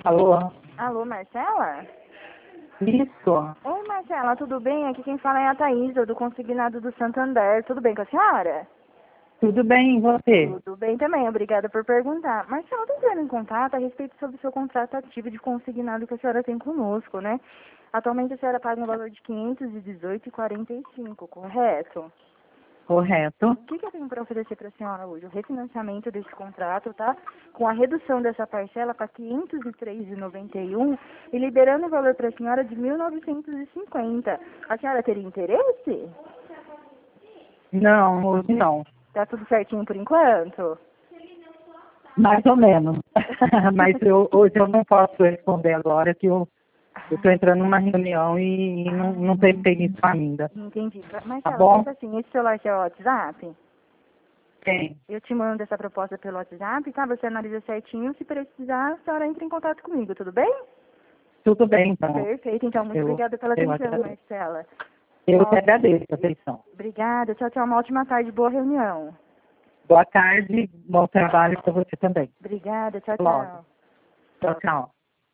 Alô? Alô, Marcela? Isso. Oi, Marcela, tudo bem? Aqui quem fala é a Thaísa, do Consignado do Santander. Tudo bem com a senhora? Tudo bem, e você? Tudo bem também, obrigada por perguntar. Marcela, estou entrando em contato a respeito sobre o seu contrato ativo de consignado que a senhora tem conosco, né? Atualmente a senhora paga um valor de R$ 518,45, correto? Correto. O que eu tenho para oferecer para a senhora hoje? O refinanciamento desse contrato, tá? Com a redução dessa parcela para R$ 503,91 e liberando o valor para a senhora de R$ 1.950. A senhora teria interesse? Não, hoje não. Tá tudo certinho por enquanto? Mais ou menos. Mas hoje eu não posso responder agora que eu estou entrando numa reunião e não pensei nisso ainda. Entendi. Mas Tá ela bom? pensa assim, esse celular que é o WhatsApp, Tem. eu te mando essa proposta pelo WhatsApp, tá? Você analisa certinho, se precisar, a senhora entra em contato comigo, tudo bem? Tudo bem, então. Perfeito, então, muito obrigada pela Eu atenção, agradeço. Marcela. Eu que agradeço a atenção. Obrigada, tchau, tchau, uma ótima tarde, boa reunião. Boa tarde, bom trabalho para você também. Obrigada, tchau, Logo. tchau. Tchau, tchau.